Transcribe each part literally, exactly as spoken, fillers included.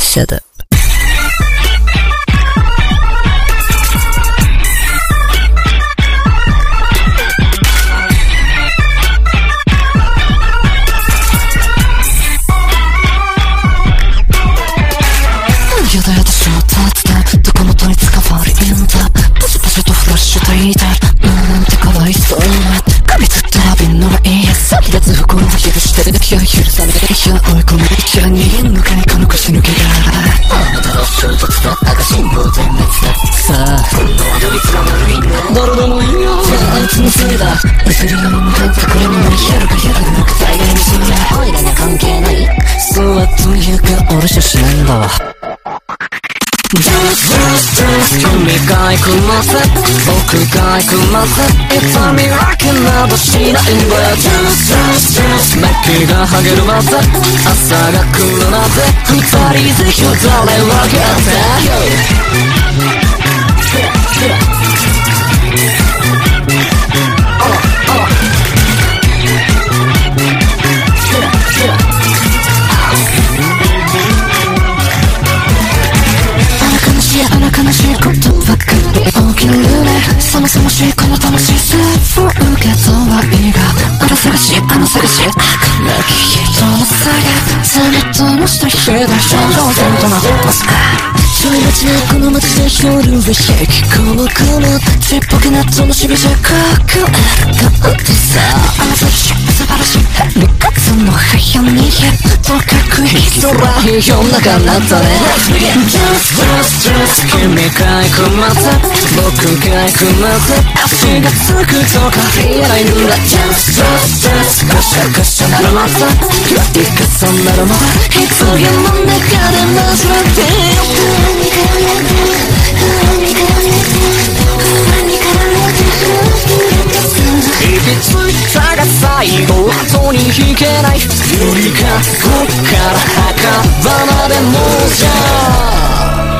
Shut up. やだやだショート立つとどこの取りつかわりいんだパシパシとフラッシュ焚いたなんてかわいそうな髪つってラビンのがいいや先立つ袋を許してるだけは許される日は追い込める気は逃げんのかいこの腰抜けがあなたの衝突だ赤信号全滅ださあ今度はどいつが悪いんだ誰でもいいよじゃああいつのせいだ映りの向かってこれもないやるかやるのか大概にするなおいらには関係ないそうはというか俺じゃしないんだわジュースジュースジュース君が行くませ僕が行くませ痛み分けなどしないんだよジュースジュースジュースメッキが剥げるまぜ朝が来るまぜ二人ぜひ誰分け合って悲しいことばかり起きるねそもそもしいこの魂さフォー受けとはいいがあら探しあの探しあこの人の差が冷めともした日が症状全となってますちょい待ちなこの街で夜は引きこの雲ちっぽけな灯火じゃここあるかってさあなたし素晴らしい三つの早見へとかくい空へ夜中なったねジュースジュースジュース君が行くまぜ僕が行くまぜ足がつくとか言えないんだジュースジュースジュースガシャガシャなるまぜいかさなるまでいつげの中で交わってよ行き着いたが最後後に引けない無理かこっから墓場までもうじゃ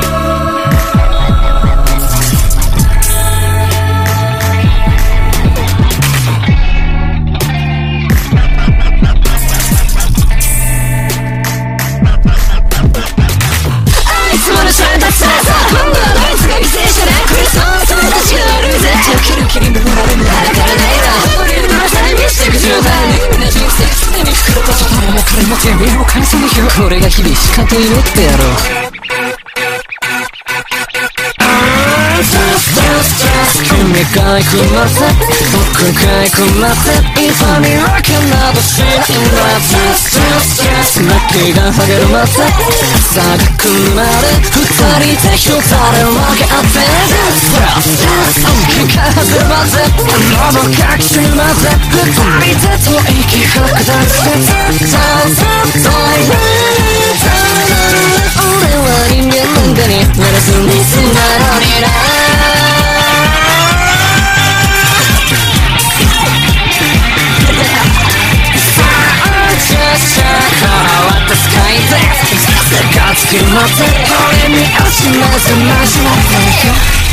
これが日々しかと祈ってやろう君が行くまぜ僕が行くまぜ痛み分けなどしないんだジュースジュースジュースメッキが剥げるまぜ朝が来るまで二人で一つあれ分け合ってジュースジュースジュース本気が外るまぜ喉かきしめまぜ二人でと息吐くだけザーザーザー俺は人間なんかになれずにすんだのになさあじゃあじゃあ変わったスカイですがつきません俺に足なずましなさいよ